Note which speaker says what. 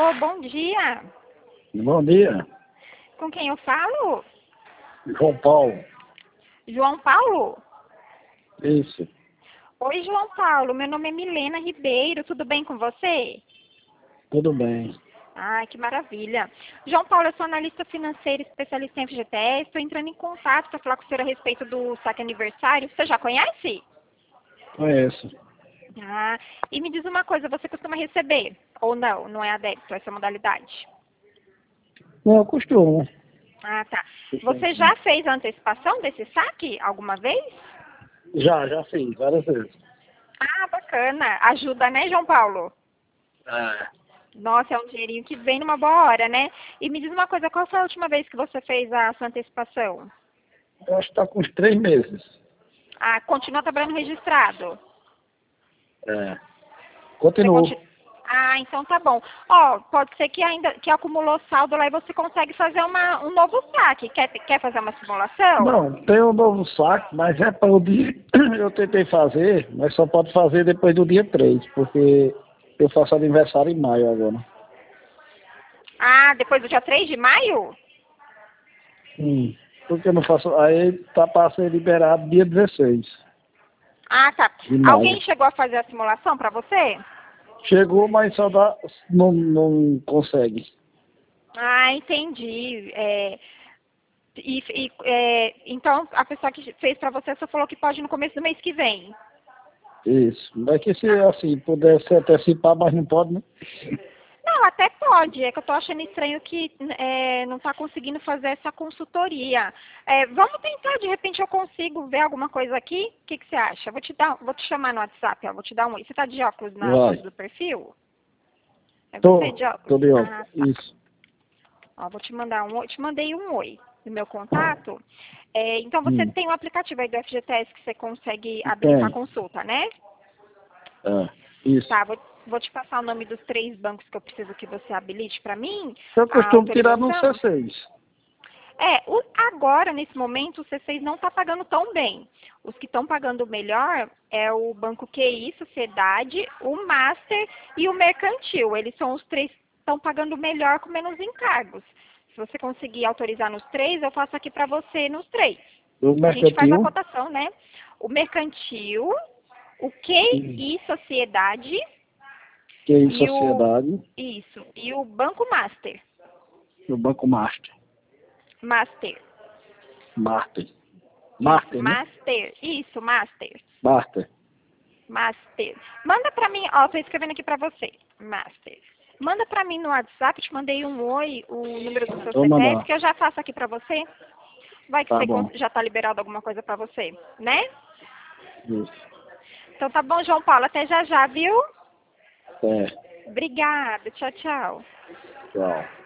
Speaker 1: Alô, bom dia.
Speaker 2: Bom dia,
Speaker 1: Com quem eu falo?
Speaker 2: João Paulo.
Speaker 1: João Paulo?
Speaker 2: Isso,
Speaker 1: Oi, João Paulo. Meu nome é Milena Ribeiro. Tudo bem com você?
Speaker 2: tudo bem.
Speaker 1: Ai, que maravilha. João Paulo, eu sou analista financeira, especialista em FGTS. Estou entrando em contato para falar com o senhor a respeito do saque aniversário. Você já conhece?
Speaker 2: Conheço.
Speaker 1: Ah, e me diz uma coisa, você costuma receber? Ou não? Não é adepto a essa modalidade?
Speaker 2: Não, costumo.
Speaker 1: Ah, tá. Você já fez a antecipação desse saque alguma vez?
Speaker 2: Já fiz, várias vezes.
Speaker 1: Ah, bacana. Ajuda, né, João Paulo?
Speaker 2: É,
Speaker 1: Nossa, é um dinheirinho que vem numa boa hora, né? E me diz uma coisa, qual foi a última vez que você fez a sua antecipação?
Speaker 2: eu acho que está com uns 3 meses.
Speaker 1: Ah, continua trabalhando registrado?
Speaker 2: É.
Speaker 1: Você
Speaker 2: Continuo.
Speaker 1: Ah, então tá bom. Ó, pode ser que ainda que acumulou saldo lá e você consegue fazer um novo saque. Quer fazer uma simulação?
Speaker 2: Não, tem um novo saque, mas é para o dia. Eu tentei fazer, mas só pode fazer depois do dia 3, porque eu faço aniversário em maio agora.
Speaker 1: Ah, depois do dia 3 de maio?
Speaker 2: Porque eu não faço. Aí tá para ser liberado dia 16
Speaker 1: Ah, tá.
Speaker 2: de maio.
Speaker 1: Alguém chegou a fazer a simulação pra você?
Speaker 2: Chegou, mas só dá. Não consegue.
Speaker 1: Ah, entendi. Então, a pessoa que fez pra você só falou que pode no começo do mês que vem.
Speaker 2: Isso. Mas que se
Speaker 1: Ah,
Speaker 2: assim, pudesse antecipar, mas não pode, né?
Speaker 1: não, até pode. É que eu tô achando estranho que não está conseguindo fazer essa consultoria. Vamos tentar, de repente eu consigo ver alguma coisa aqui. O que que você acha? Vou te chamar no WhatsApp, ó, vou te dar um oi. Você tá de óculos na foto
Speaker 2: Vai.
Speaker 1: do perfil? É você de
Speaker 2: Tô
Speaker 1: óculos?
Speaker 2: de
Speaker 1: Ah,
Speaker 2: óculos.
Speaker 1: tá.
Speaker 2: Isso.
Speaker 1: Ó, vou te mandar um oi. Te mandei um oi no meu contato. Então você
Speaker 2: Hum.
Speaker 1: tem o aplicativo aí do FGTS que você consegue habilitar a
Speaker 2: Tem.
Speaker 1: consulta, né?
Speaker 2: É. Isso.
Speaker 1: Tá, vou te passar o nome dos 3 bancos que eu preciso que você habilite para mim,
Speaker 2: Eu
Speaker 1: a
Speaker 2: costumo tirar no
Speaker 1: autorização.
Speaker 2: C6.
Speaker 1: Agora, nesse momento, o C6 não está pagando tão bem. Os que estão pagando melhor é o Banco QI, Sociedade, o Master e o Mercantil. Eles são os 3 que estão pagando melhor com menos encargos. Se você conseguir autorizar nos 3, eu faço aqui para você nos 3.
Speaker 2: Do
Speaker 1: A gente faz a
Speaker 2: mercantil.
Speaker 1: cotação, né? O Mercantil, o
Speaker 2: Hum.
Speaker 1: QI, Sociedade
Speaker 2: Que é
Speaker 1: e
Speaker 2: sociedade.
Speaker 1: e o Banco Master.
Speaker 2: Do Banco Master.
Speaker 1: Master.
Speaker 2: Master.
Speaker 1: Isso,
Speaker 2: Master, né?
Speaker 1: Master. Isso, Master.
Speaker 2: Master.
Speaker 1: Master. Manda pra mim, ó, tô escrevendo aqui pra você. Master. Manda pra mim no WhatsApp, te mandei um oi, o número do seu
Speaker 2: Vou
Speaker 1: CPF,
Speaker 2: mandar.
Speaker 1: que eu já faço aqui pra você. Vai que
Speaker 2: Tá
Speaker 1: você
Speaker 2: bom.
Speaker 1: já tá liberado alguma coisa pra você, né?
Speaker 2: Isso.
Speaker 1: Então tá bom, João Paulo, até já já, viu?
Speaker 2: É.
Speaker 1: Obrigada, tchau, tchau.
Speaker 2: Tchau.